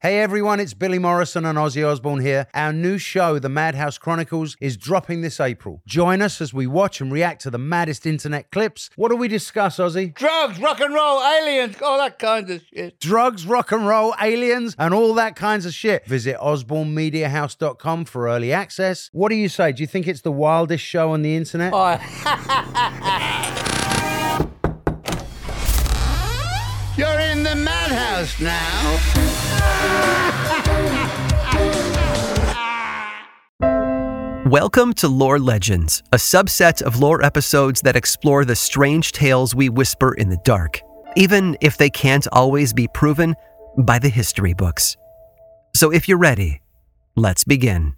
Hey everyone, it's Billy Morrison and Ozzy Osbourne here. Our new show, The Madhouse Chronicles, is dropping this April. Join us as we watch and react to the maddest internet clips. What do we discuss, Ozzy? Drugs, rock and roll, aliens, all that kind of shit. Drugs, rock and roll, aliens, and all that kinds of shit. Visit osbornemediahouse.com for early access. What do you say? Do you think it's the wildest show on the internet? You're in the madhouse now. Welcome to Lore Legends, a subset of lore episodes that explore the strange tales we whisper in the dark, even if they can't always be proven by the history books. So if you're ready, let's begin.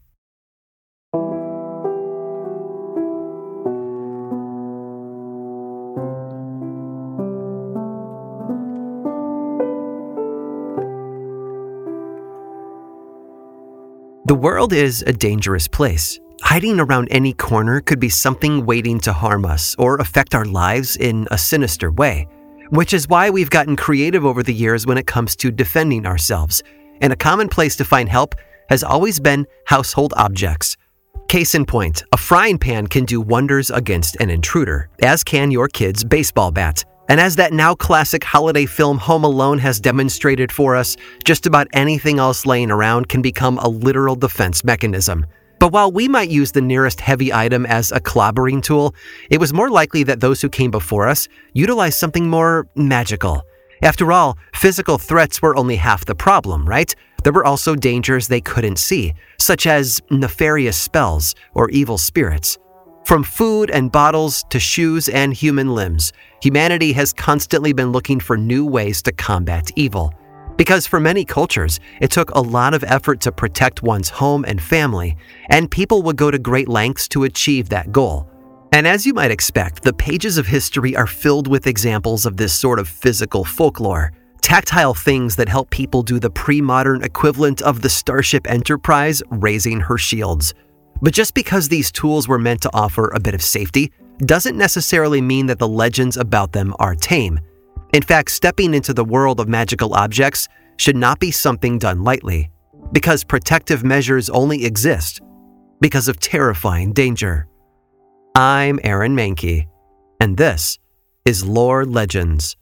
The world is a dangerous place. Hiding around any corner could be something waiting to harm us or affect our lives in a sinister way, which is why we've gotten creative over the years when it comes to defending ourselves. And a common place to find help has always been household objects. Case in point, a frying pan can do wonders against an intruder, as can your kid's baseball bat. And as that now classic holiday film Home Alone has demonstrated for us, just about anything else laying around can become a literal defense mechanism. But while we might use the nearest heavy item as a clobbering tool, it was more likely that those who came before us utilized something more magical. After all, physical threats were only half the problem, right? There were also dangers they couldn't see, such as nefarious spells or evil spirits. From food and bottles to shoes and human limbs, humanity has constantly been looking for new ways to combat evil. Because for many cultures, it took a lot of effort to protect one's home and family, and people would go to great lengths to achieve that goal. And as you might expect, the pages of history are filled with examples of this sort of physical folklore. Tactile things that help people do the pre-modern equivalent of the Starship Enterprise raising her shields. But just because these tools were meant to offer a bit of safety doesn't necessarily mean that the legends about them are tame. In fact, stepping into the world of magical objects should not be something done lightly, because protective measures only exist because of terrifying danger. I'm Aaron Mahnke, and this is Lore Legends.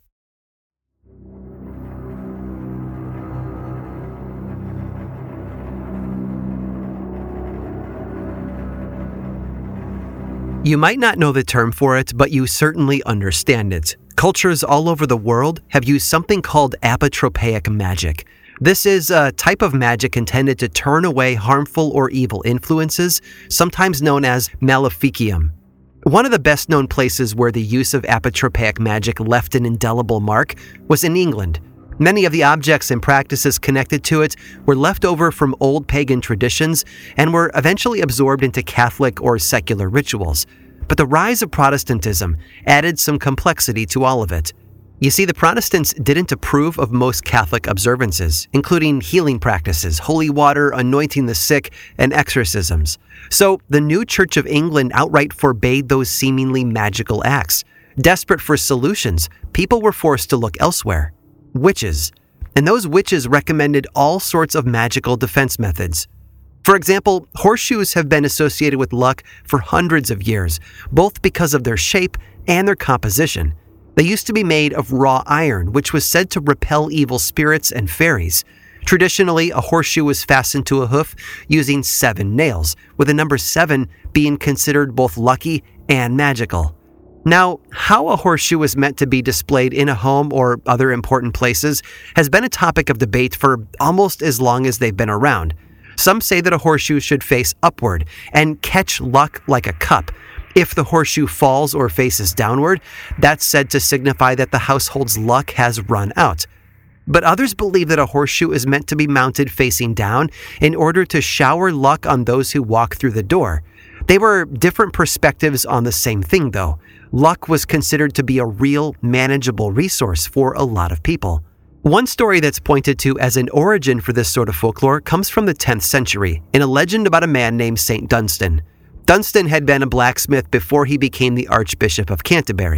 You might not know the term for it, but you certainly understand it. Cultures all over the world have used something called apotropaic magic. This is a type of magic intended to turn away harmful or evil influences, sometimes known as maleficium. One of the best known places where the use of apotropaic magic left an indelible mark was in England. Many of the objects and practices connected to it were left over from old pagan traditions and were eventually absorbed into Catholic or secular rituals. But the rise of Protestantism added some complexity to all of it. You see, the Protestants didn't approve of most Catholic observances, including healing practices, holy water, anointing the sick, and exorcisms. So the new Church of England outright forbade those seemingly magical acts. Desperate for solutions, people were forced to look elsewhere. Witches. And those witches recommended all sorts of magical defense methods. For example, horseshoes have been associated with luck for hundreds of years, both because of their shape and their composition. They used to be made of raw iron, which was said to repel evil spirits and fairies. Traditionally, a horseshoe was fastened to a hoof using 7 nails, with the number 7 being considered both lucky and magical. Now, how a horseshoe is meant to be displayed in a home or other important places has been a topic of debate for almost as long as they've been around. Some say that a horseshoe should face upward and catch luck like a cup. If the horseshoe falls or faces downward, that's said to signify that the household's luck has run out. But others believe that a horseshoe is meant to be mounted facing down in order to shower luck on those who walk through the door. They were different perspectives on the same thing, though. Luck was considered to be a real, manageable resource for a lot of people. One story that's pointed to as an origin for this sort of folklore comes from the 10th century, in a legend about a man named St. Dunstan. Dunstan had been a blacksmith before he became the Archbishop of Canterbury,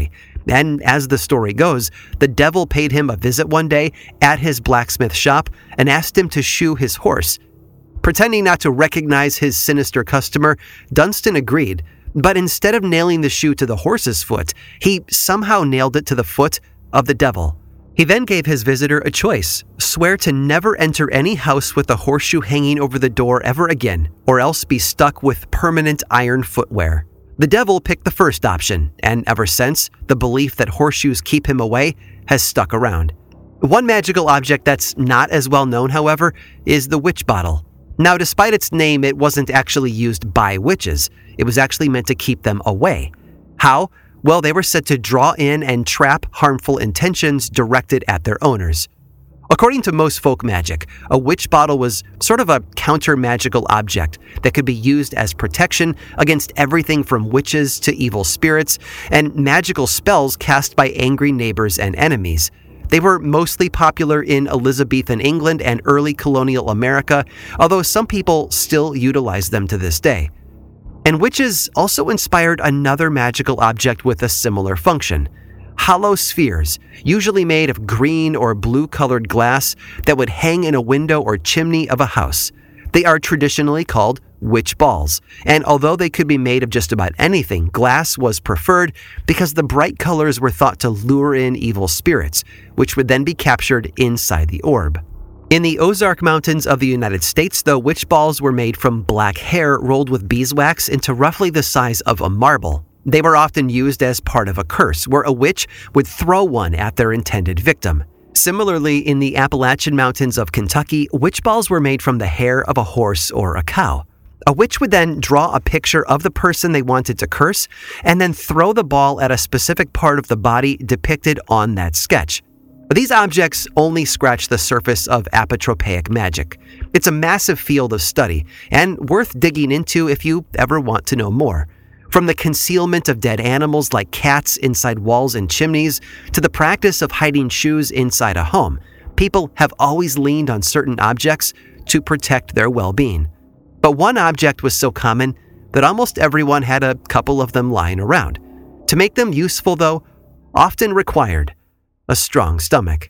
And as the story goes, the devil paid him a visit one day at his blacksmith shop and asked him to shoe his horse. Pretending not to recognize his sinister customer, Dunstan agreed, but instead of nailing the shoe to the horse's foot, he somehow nailed it to the foot of the devil. He then gave his visitor a choice: swear to never enter any house with a horseshoe hanging over the door ever again, or else be stuck with permanent iron footwear. The devil picked the first option, and ever since, the belief that horseshoes keep him away has stuck around. One magical object that's not as well known, however, is the witch bottle. Now, despite its name, it wasn't actually used by witches. It was actually meant to keep them away. How? Well, they were said to draw in and trap harmful intentions directed at their owners. According to most folk magic, a witch bottle was sort of a counter-magical object that could be used as protection against everything from witches to evil spirits and magical spells cast by angry neighbors and enemies. They were mostly popular in Elizabethan England and early colonial America, although some people still utilize them to this day. And witches also inspired another magical object with a similar function: hollow spheres, usually made of green or blue-colored glass that would hang in a window or chimney of a house. They are traditionally called witch balls, and although they could be made of just about anything, glass was preferred because the bright colors were thought to lure in evil spirits, which would then be captured inside the orb. In the Ozark Mountains of the United States, though, witch balls were made from black hair rolled with beeswax into roughly the size of a marble. They were often used as part of a curse, where a witch would throw one at their intended victim. Similarly, in the Appalachian Mountains of Kentucky, witch balls were made from the hair of a horse or a cow. A witch would then draw a picture of the person they wanted to curse, and then throw the ball at a specific part of the body depicted on that sketch. These objects only scratch the surface of apotropaic magic. It's a massive field of study, and worth digging into if you ever want to know more. From the concealment of dead animals like cats inside walls and chimneys, to the practice of hiding shoes inside a home, people have always leaned on certain objects to protect their well-being. But one object was so common that almost everyone had a couple of them lying around. To make them useful, though, often required a strong stomach.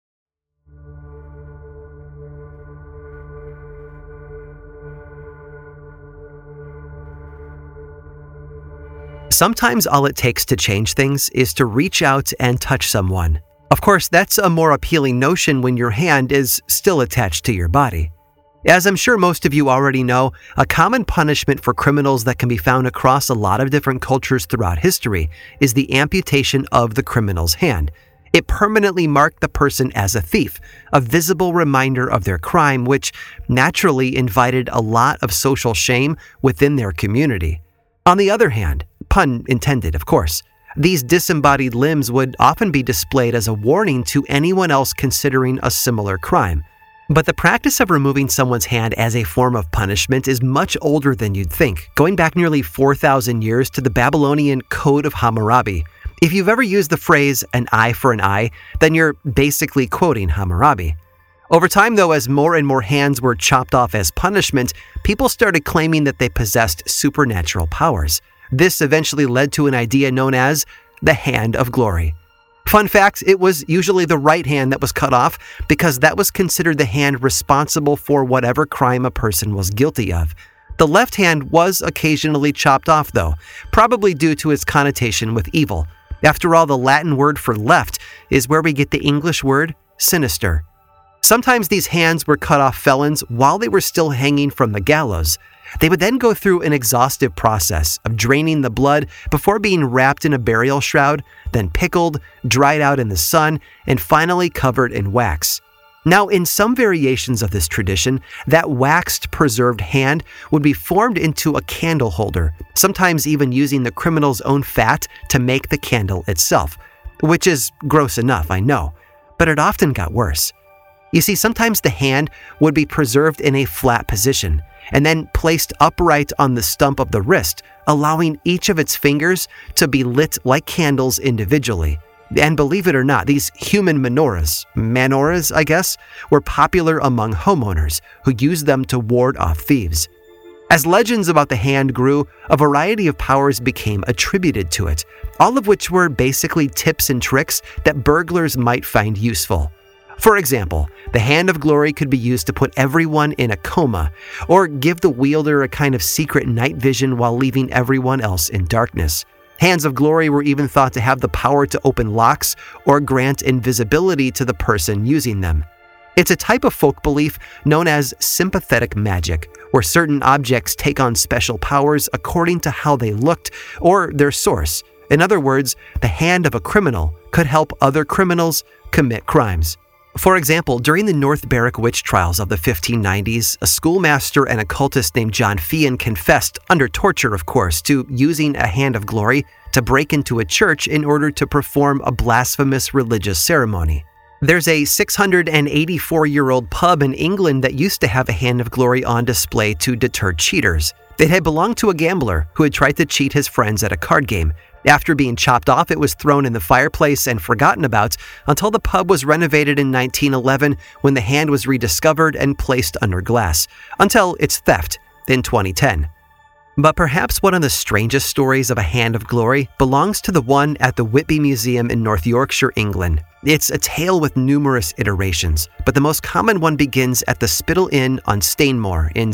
Sometimes all it takes to change things is to reach out and touch someone. Of course, that's a more appealing notion when your hand is still attached to your body. As I'm sure most of you already know, a common punishment for criminals that can be found across a lot of different cultures throughout history is the amputation of the criminal's hand. It permanently marked the person as a thief, a visible reminder of their crime, which naturally invited a lot of social shame within their community. On the other hand, pun intended, of course, these disembodied limbs would often be displayed as a warning to anyone else considering a similar crime. But the practice of removing someone's hand as a form of punishment is much older than you'd think, going back nearly 4,000 years to the Babylonian Code of Hammurabi. If you've ever used the phrase an eye for an eye, then you're basically quoting Hammurabi. Over time, though, as more and more hands were chopped off as punishment, people started claiming that they possessed supernatural powers. This eventually led to an idea known as the Hand of Glory. Fun fact, it was usually the right hand that was cut off because that was considered the hand responsible for whatever crime a person was guilty of. The left hand was occasionally chopped off, though, probably due to its connotation with evil. After all, the Latin word for left is where we get the English word sinister. Sometimes these hands were cut off felons while they were still hanging from the gallows. They would then go through an exhaustive process of draining the blood before being wrapped in a burial shroud, then pickled, dried out in the sun, and finally covered in wax. Now, in some variations of this tradition, that waxed preserved hand would be formed into a candle holder, sometimes even using the criminal's own fat to make the candle itself, which is gross enough, I know, but it often got worse. You see, sometimes the hand would be preserved in a flat position and then placed upright on the stump of the wrist, allowing each of its fingers to be lit like candles individually. And believe it or not, these human menorahs, I guess, were popular among homeowners who used them to ward off thieves. As legends about the hand grew, a variety of powers became attributed to it, all of which were basically tips and tricks that burglars might find useful. For example, the Hand of Glory could be used to put everyone in a coma, or give the wielder a kind of secret night vision while leaving everyone else in darkness. Hands of Glory were even thought to have the power to open locks or grant invisibility to the person using them. It's a type of folk belief known as sympathetic magic, where certain objects take on special powers according to how they looked or their source. In other words, the hand of a criminal could help other criminals commit crimes. For example, during the North Berwick witch trials of the 1590s, a schoolmaster and occultist named John Fian confessed, under torture of course, to using a Hand of Glory to break into a church in order to perform a blasphemous religious ceremony. There's a 684-year-old pub in England that used to have a Hand of Glory on display to deter cheaters. It had belonged to a gambler who had tried to cheat his friends at a card game. After being chopped off, it was thrown in the fireplace and forgotten about until the pub was renovated in 1911, when the hand was rediscovered and placed under glass, until its theft in 2010. But perhaps one of the strangest stories of a Hand of Glory belongs to the one at the Whitby Museum in North Yorkshire, England. It's a tale with numerous iterations, but the most common one begins at the Spittal Inn on Stainmore in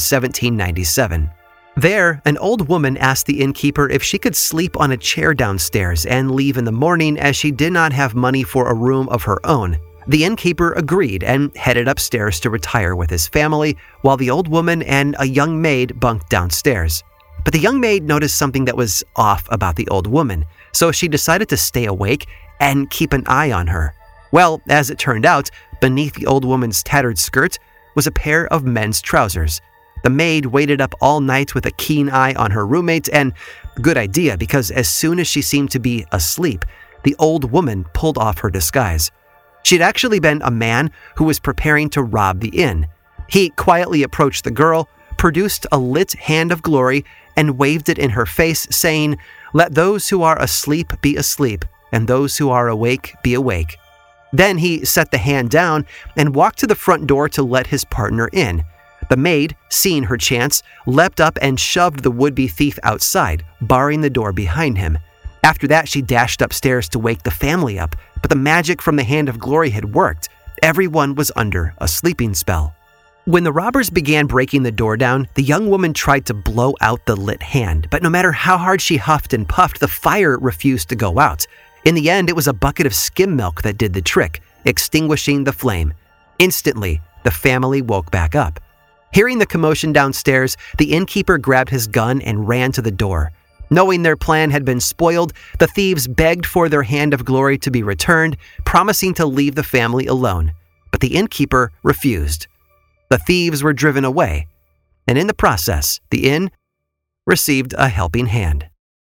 1797. There, an old woman asked the innkeeper if she could sleep on a chair downstairs and leave in the morning, as she did not have money for a room of her own. The innkeeper agreed and headed upstairs to retire with his family, while the old woman and a young maid bunked downstairs. But the young maid noticed something that was off about the old woman, so she decided to stay awake and keep an eye on her. Well, as it turned out, beneath the old woman's tattered skirt was a pair of men's trousers. The maid waited up all night with a keen eye on her roommate, and good idea, because as soon as she seemed to be asleep, the old woman pulled off her disguise. She'd actually been a man who was preparing to rob the inn. He quietly approached the girl, produced a lit Hand of Glory, and waved it in her face, saying, "Let those who are asleep be asleep, and those who are awake be awake." Then he set the hand down and walked to the front door to let his partner in. The maid, seeing her chance, leapt up and shoved the would-be thief outside, barring the door behind him. After that, she dashed upstairs to wake the family up, but the magic from the Hand of Glory had worked. Everyone was under a sleeping spell. When the robbers began breaking the door down, the young woman tried to blow out the lit hand, but no matter how hard she huffed and puffed, the fire refused to go out. In the end, it was a bucket of skim milk that did the trick, extinguishing the flame. Instantly, the family woke back up. Hearing the commotion downstairs, the innkeeper grabbed his gun and ran to the door. Knowing their plan had been spoiled, the thieves begged for their Hand of Glory to be returned, promising to leave the family alone. But the innkeeper refused. The thieves were driven away, and in the process, the inn received a helping hand.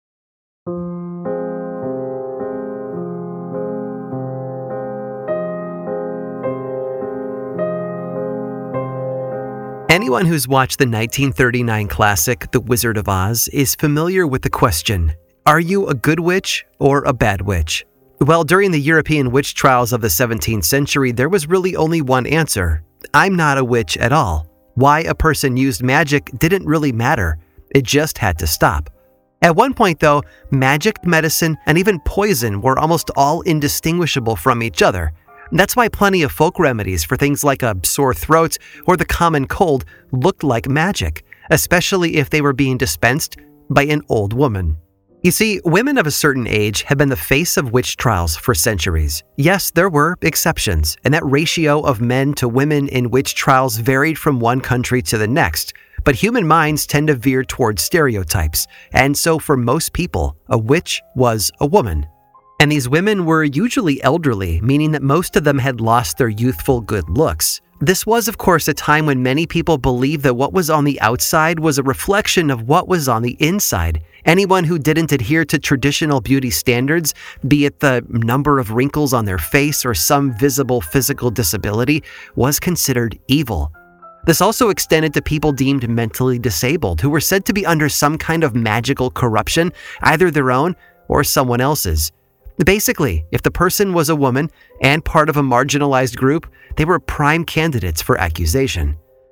Anyone who's watched the 1939 classic, The Wizard of Oz, is familiar with the question, are you a good witch or a bad witch? Well, during the European witch trials of the 17th century, there was really only one answer. I'm not a witch at all. Why a person used magic didn't really matter. It just had to stop. At one point, though, magic, medicine, and even poison were almost all indistinguishable from each other. That's why plenty of folk remedies for things like a sore throat or the common cold looked like magic, especially if they were being dispensed by an old woman. You see, women of a certain age have been the face of witch trials for centuries. Yes, there were exceptions, and that ratio of men to women in witch trials varied from one country to the next, but human minds tend to veer towards stereotypes, and so for most people, a witch was a woman. And these women were usually elderly, meaning that most of them had lost their youthful good looks. This was, of course, a time when many people believed that what was on the outside was a reflection of what was on the inside. Anyone who didn't adhere to traditional beauty standards, be it the number of wrinkles on their face or some visible physical disability, was considered evil. This also extended to people deemed mentally disabled, who were said to be under some kind of magical corruption, either their own or someone else's. Basically, if the person was a woman and part of a marginalized group, they were prime candidates for accusation.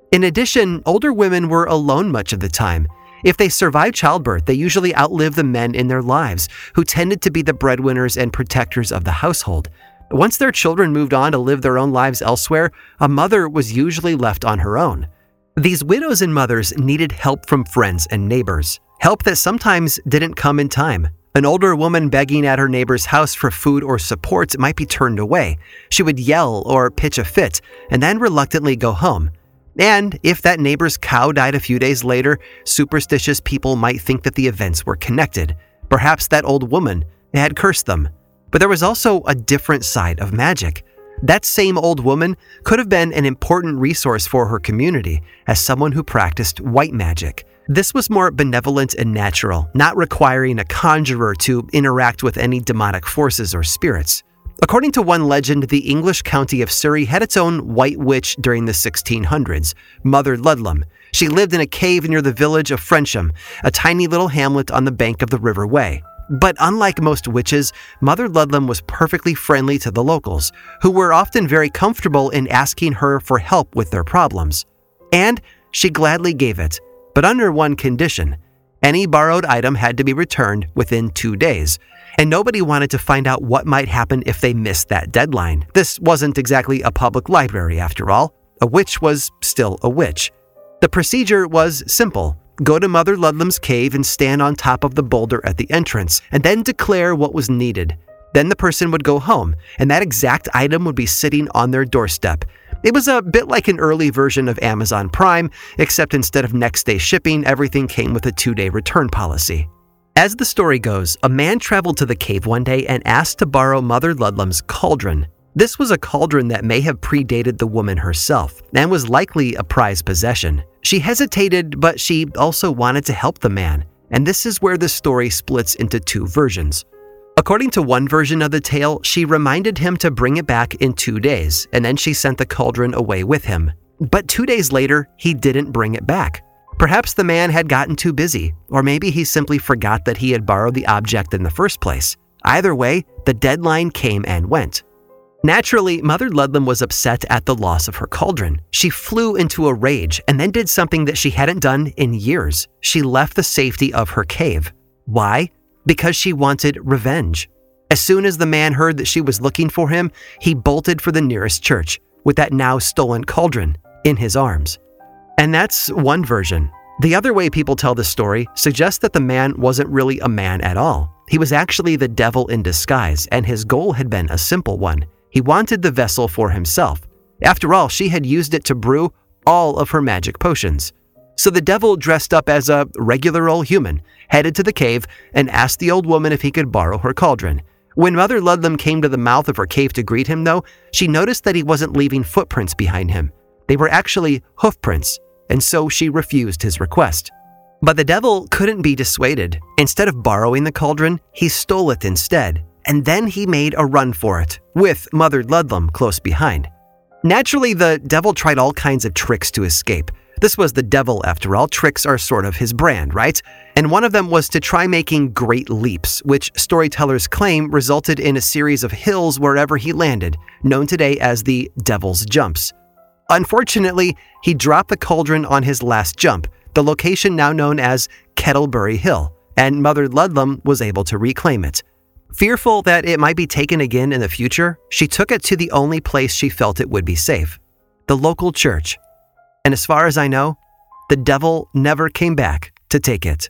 In addition, older women were alone much of the time. If they survived childbirth, they usually outlived the men in their lives, who tended to be the breadwinners and protectors of the household. Once their children moved on to live their own lives elsewhere, a mother was usually left on her own. These widows and mothers needed help from friends and neighbors, help that sometimes didn't come in time. An older woman begging at her neighbor's house for food or support might be turned away. She would yell or pitch a fit, and then reluctantly go home. And if that neighbor's cow died a few days later, superstitious people might think that the events were connected. Perhaps that old woman had cursed them. But there was also a different side of magic. That same old woman could have been an important resource for her community as someone who practiced white magic. This was more benevolent and natural, not requiring a conjurer to interact with any demonic forces or spirits. According to one legend, the English county of Surrey had its own white witch during the 1600s, Mother Ludlam. She lived in a cave near the village of Frensham, a tiny little hamlet on the bank of the River Wey. But unlike most witches, Mother Ludlam was perfectly friendly to the locals, who were often very comfortable in asking her for help with their problems. And she gladly gave it, but under one condition. Any borrowed item had to be returned within 2 days, and nobody wanted to find out what might happen if they missed that deadline. This wasn't exactly a public library, after all. A witch was still a witch. The procedure was simple. Go to Mother Ludlam's cave and stand on top of the boulder at the entrance, and then declare what was needed. Then the person would go home, and that exact item would be sitting on their doorstep. It was a bit like an early version of Amazon Prime, except instead of next-day shipping, everything came with a 2-day return policy. As the story goes, a man traveled to the cave one day and asked to borrow Mother Ludlam's cauldron. This was a cauldron that may have predated the woman herself and was likely a prized possession. She hesitated, but she also wanted to help the man, and this is where the story splits into 2 versions. According to one version of the tale, she reminded him to bring it back in 2 days, and then she sent the cauldron away with him. But 2 days later, he didn't bring it back. Perhaps the man had gotten too busy, or maybe he simply forgot that he had borrowed the object in the first place. Either way, the deadline came and went. Naturally, Mother Ludlam was upset at the loss of her cauldron. She flew into a rage and then did something that she hadn't done in years. She left the safety of her cave. Why? Because she wanted revenge. As soon as the man heard that she was looking for him, he bolted for the nearest church, with that now stolen cauldron in his arms. And that's one version. The other way people tell this story suggests that the man wasn't really a man at all. He was actually the devil in disguise, and his goal had been a simple one. He wanted the vessel for himself. After all, she had used it to brew all of her magic potions. So the devil dressed up as a regular old human, headed to the cave, and asked the old woman if he could borrow her cauldron. When Mother Ludlam came to the mouth of her cave to greet him, though, she noticed that he wasn't leaving footprints behind him. They were actually hoofprints, and so she refused his request. But the devil couldn't be dissuaded. Instead of borrowing the cauldron, he stole it instead, and then he made a run for it, with Mother Ludlam close behind. Naturally, the devil tried all kinds of tricks to escape. This was the devil, after all. Tricks are sort of his brand, right? And one of them was to try making great leaps, which storytellers claim resulted in a series of hills wherever he landed, known today as the Devil's Jumps. Unfortunately, he dropped the cauldron on his last jump, the location now known as Kettlebury Hill, and Mother Ludlam was able to reclaim it. Fearful that it might be taken again in the future, she took it to the only place she felt it would be safe, the local church. And as far as I know, the devil never came back to take it.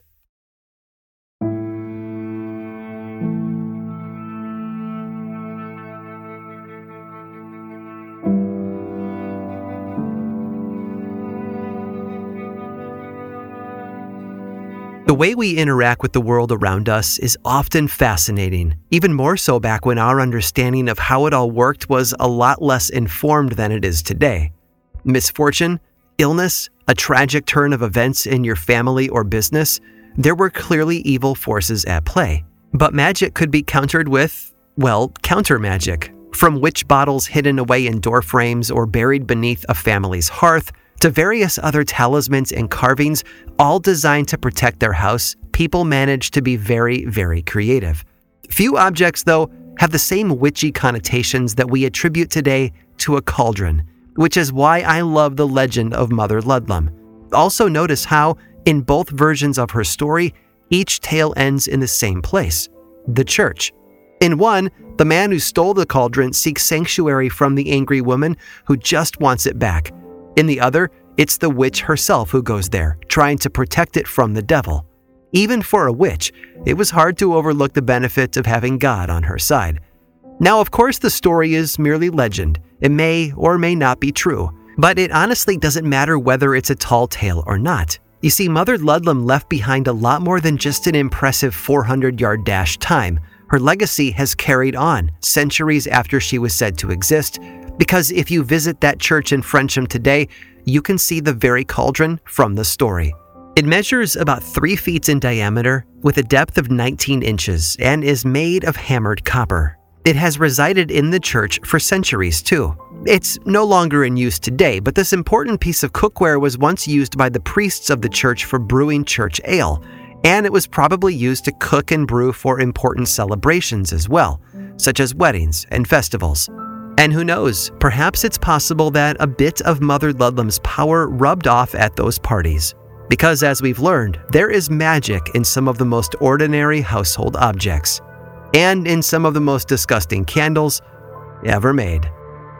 The way we interact with the world around us is often fascinating, even more so back when our understanding of how it all worked was a lot less informed than it is today. Misfortune, illness, a tragic turn of events in your family or business, there were clearly evil forces at play. But magic could be countered with, well, counter magic. From witch bottles hidden away in door frames or buried beneath a family's hearth, to various other talismans and carvings, all designed to protect their house, people managed to be very, very creative. Few objects, though, have the same witchy connotations that we attribute today to a cauldron. which is why I love the legend of Mother Ludlum. Also notice how, in both versions of her story, each tale ends in the same place, the church. In one, the man who stole the cauldron seeks sanctuary from the angry woman who just wants it back. In the other, it's the witch herself who goes there, trying to protect it from the devil. Even for a witch, it was hard to overlook the benefit of having God on her side. Now, of course, the story is merely legend. It may or may not be true, but it honestly doesn't matter whether it's a tall tale or not. You see, Mother Ludlum left behind a lot more than just an impressive 400-yard dash time. Her legacy has carried on centuries after she was said to exist, because if you visit that church in Frensham today, you can see the very cauldron from the story. It measures about 3 feet in diameter with a depth of 19 inches and is made of hammered copper. It has resided in the church for centuries too. It's no longer in use today, but this important piece of cookware was once used by the priests of the church for brewing church ale, and it was probably used to cook and brew for important celebrations as well, such as weddings and festivals. And who knows, perhaps it's possible that a bit of Mother Ludlum's power rubbed off at those parties. Because as we've learned, there is magic in some of the most ordinary household objects, and in some of the most disgusting candles ever made.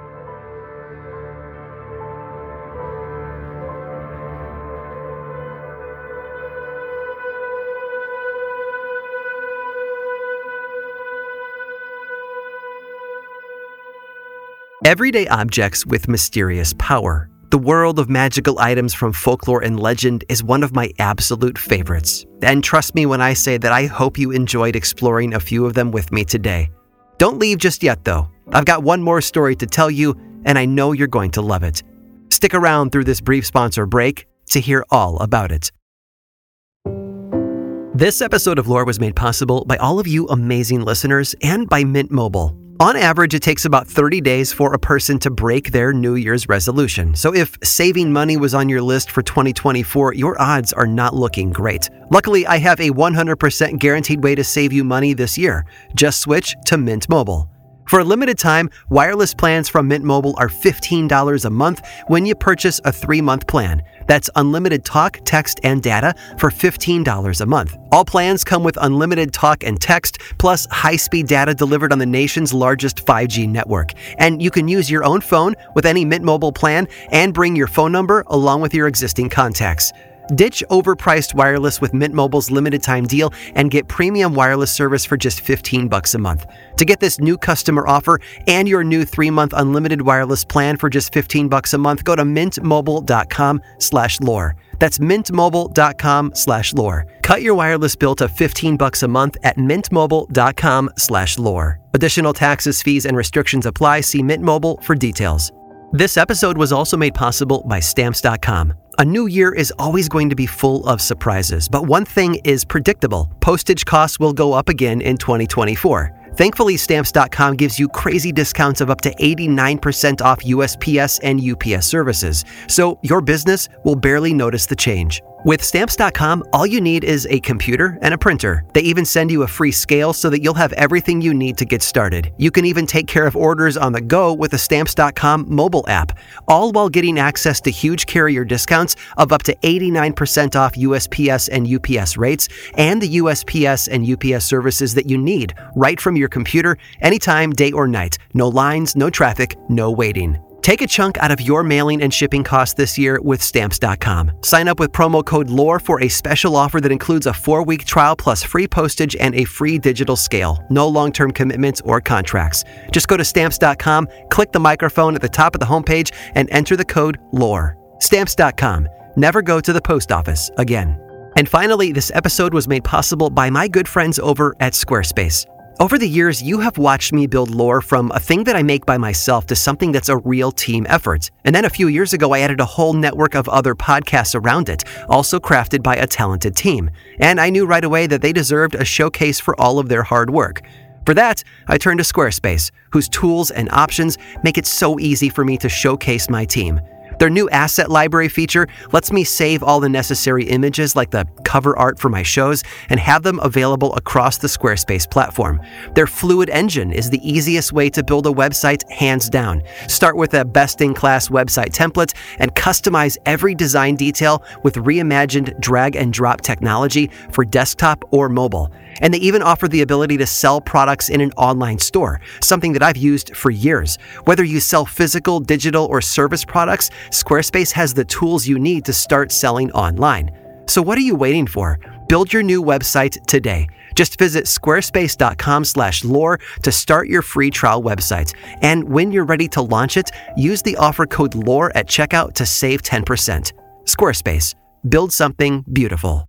Everyday objects with mysterious power. The world of magical items from folklore and legend is one of my absolute favorites. And trust me when I say that I hope you enjoyed exploring a few of them with me today. Don't leave just yet though. I've got one more story to tell you, and I know you're going to love it. Stick around through this brief sponsor break to hear all about it. This episode of Lore was made possible by all of you amazing listeners and by Mint Mobile. On average, it takes about 30 days for a person to break their New Year's resolution. So if saving money was on your list for 2024, your odds are not looking great. Luckily, I have a 100% guaranteed way to save you money this year. Just switch to Mint Mobile. For a limited time, wireless plans from Mint Mobile are $15 a month when you purchase a 3-month plan. That's unlimited talk, text, and data for $15 a month. All plans come with unlimited talk and text, plus high-speed data delivered on the nation's largest 5G network. And you can use your own phone with any Mint Mobile plan and bring your phone number along with your existing contacts. Ditch overpriced wireless with Mint Mobile's limited time deal and get premium wireless service for just $15 a month. To get this new customer offer and your new 3-month unlimited wireless plan for just $15 a month, go to mintmobile.com/lore. That's mintmobile.com/lore. Cut your wireless bill to $15 a month at mintmobile.com/lore. Additional taxes, fees, and restrictions apply. See Mint Mobile for details. This episode was also made possible by Stamps.com. A new year is always going to be full of surprises, but one thing is predictable. Postage costs will go up again in 2024. Thankfully, Stamps.com gives you crazy discounts of up to 89% off USPS and UPS services, so your business will barely notice the change. With Stamps.com, all you need is a computer and a printer. They even send you a free scale so that you'll have everything you need to get started. You can even take care of orders on the go with the Stamps.com mobile app, all while getting access to huge carrier discounts of up to 89% off USPS and UPS rates and the USPS and UPS services that you need right from your computer, anytime, day or night. No lines, no traffic, no waiting. Take a chunk out of your mailing and shipping costs this year with Stamps.com. Sign up with promo code LORE for a special offer that includes a 4-week trial plus free postage and a free digital scale. No long-term commitments or contracts. Just go to Stamps.com, click the microphone at the top of the homepage, and enter the code LORE. Stamps.com. Never go to the post office again. And finally, this episode was made possible by my good friends over at Squarespace. Over the years, you have watched me build Lore from a thing that I make by myself to something that's a real team effort. And then a few years ago, I added a whole network of other podcasts around it, also crafted by a talented team. And I knew right away that they deserved a showcase for all of their hard work. For that, I turned to Squarespace, whose tools and options make it so easy for me to showcase my team. Their new asset library feature lets me save all the necessary images like the cover art for my shows and have them available across the Squarespace platform. Their Fluid Engine is the easiest way to build a website hands down. Start with a best-in-class website template and customize every design detail with reimagined drag-and-drop technology for desktop or mobile. And they even offer the ability to sell products in an online store, something that I've used for years. Whether you sell physical, digital, or service products, Squarespace has the tools you need to start selling online. So what are you waiting for? Build your new website today. Just visit squarespace.com/lore to start your free trial website. And when you're ready to launch it, use the offer code LORE at checkout to save 10%. Squarespace. Build something beautiful.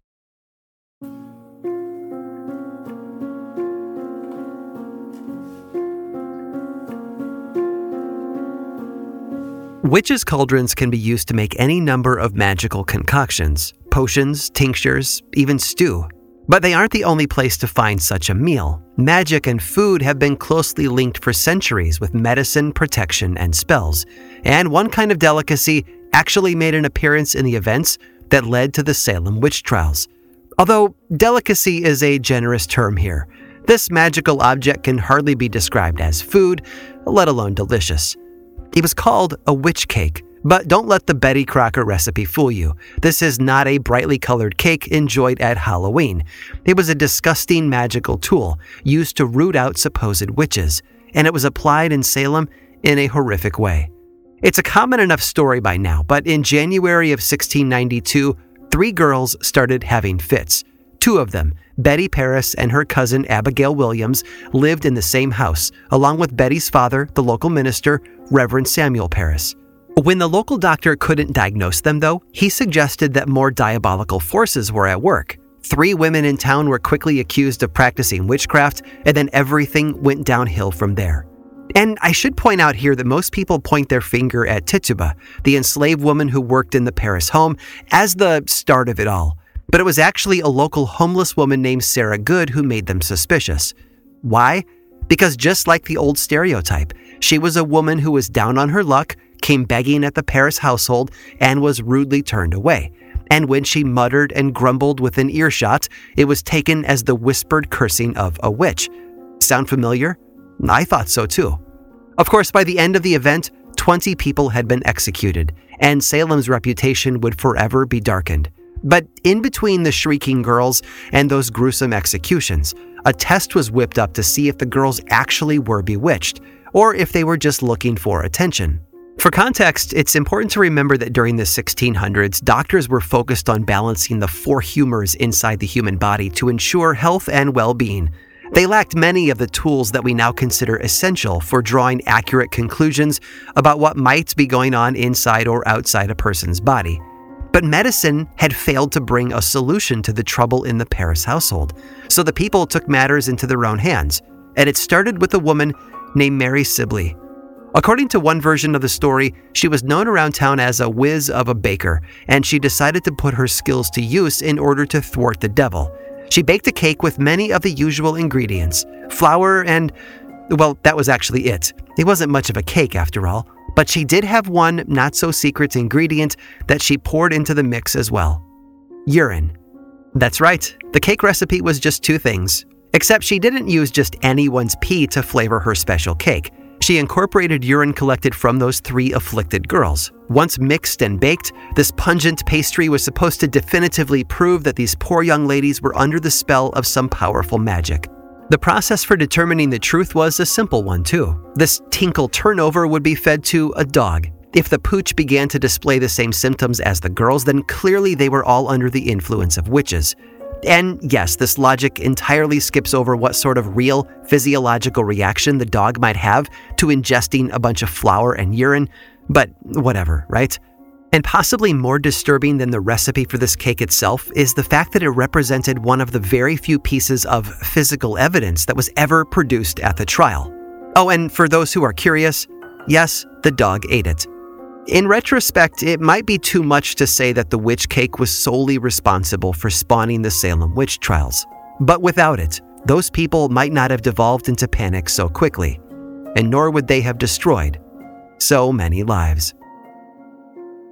Witches' cauldrons can be used to make any number of magical concoctions, potions, tinctures, even stew. But they aren't the only place to find such a meal. Magic and food have been closely linked for centuries with medicine, protection, and spells. And one kind of delicacy actually made an appearance in the events that led to the Salem witch trials. Although delicacy is a generous term here, this magical object can hardly be described as food, let alone delicious. It was called a witch cake, but don't let the Betty Crocker recipe fool you. This is not a brightly colored cake enjoyed at Halloween. It was a disgusting magical tool used to root out supposed witches, and it was applied in Salem in a horrific way. It's a common enough story by now, but in January of 1692, 3 girls started having fits. 2 of them, Betty Paris and her cousin Abigail Williams, lived in the same house, along with Betty's father, the local minister, Reverend Samuel Paris. When the local doctor couldn't diagnose them, though, he suggested that more diabolical forces were at work. 3 women in town were quickly accused of practicing witchcraft, and then everything went downhill from there. And I should point out here that most people point their finger at Tituba, the enslaved woman who worked in the Paris home, as the start of it all. But it was actually a local homeless woman named Sarah Good who made them suspicious. Why? Because just like the old stereotype, she was a woman who was down on her luck, came begging at the Paris household, and was rudely turned away. And when she muttered and grumbled within earshot, it was taken as the whispered cursing of a witch. Sound familiar? I thought so too. Of course, by the end of the event, 20 people had been executed, and Salem's reputation would forever be darkened. But in between the shrieking girls and those gruesome executions, a test was whipped up to see if the girls actually were bewitched, or if they were just looking for attention. For context, it's important to remember that during the 1600s, doctors were focused on balancing the 4 humors inside the human body to ensure health and well-being. They lacked many of the tools that we now consider essential for drawing accurate conclusions about what might be going on inside or outside a person's body. But medicine had failed to bring a solution to the trouble in the Paris household, so the people took matters into their own hands, and it started with a woman named Mary Sibley. According to one version of the story, she was known around town as a whiz of a baker, and she decided to put her skills to use in order to thwart the devil. She baked a cake with many of the usual ingredients, flour and, well, that was actually it. It wasn't much of a cake after all. But she did have one not-so-secret ingredient that she poured into the mix as well. Urine. That's right, the cake recipe was just 2 things. Except she didn't use just anyone's pee to flavor her special cake. She incorporated urine collected from those 3 afflicted girls. Once mixed and baked, this pungent pastry was supposed to definitively prove that these poor young ladies were under the spell of some powerful magic. The process for determining the truth was a simple one, too. This tinkle turnover would be fed to a dog. If the pooch began to display the same symptoms as the girls, then clearly they were all under the influence of witches. And yes, this logic entirely skips over what sort of real physiological reaction the dog might have to ingesting a bunch of flour and urine, but whatever, right? And possibly more disturbing than the recipe for this cake itself is the fact that it represented one of the very few pieces of physical evidence that was ever produced at the trial. Oh, and for those who are curious, yes, the dog ate it. In retrospect, it might be too much to say that the witch cake was solely responsible for spawning the Salem witch trials. But without it, those people might not have devolved into panic so quickly, and nor would they have destroyed so many lives.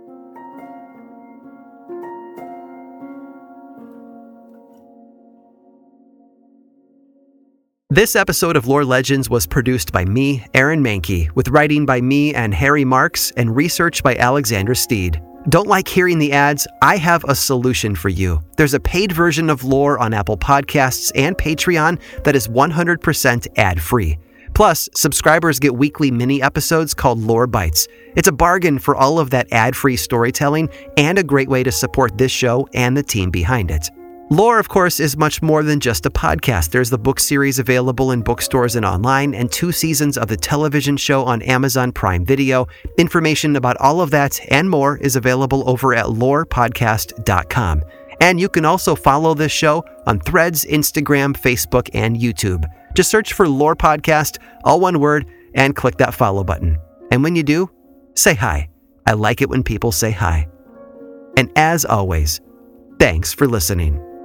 This episode of Lore Legends was produced by me, Aaron Mahnke, with writing by me and Harry Marks and research by Alexandra Steed. Don't like hearing the ads? I have a solution for you. There's a paid version of Lore on Apple Podcasts and Patreon that is 100% ad-free. Plus, subscribers get weekly mini episodes called Lore Bites. It's a bargain for all of that ad-free storytelling and a great way to support this show and the team behind it. Lore, of course, is much more than just a podcast. There's the book series available in bookstores and online, and 2 seasons of the television show on Amazon Prime Video. Information about all of that and more is available over at lorepodcast.com. And you can also follow this show on Threads, Instagram, Facebook, and YouTube. Just search for Lore Podcast, all one word, and click that follow button. And when you do, say hi. I like it when people say hi. And as always, thanks for listening.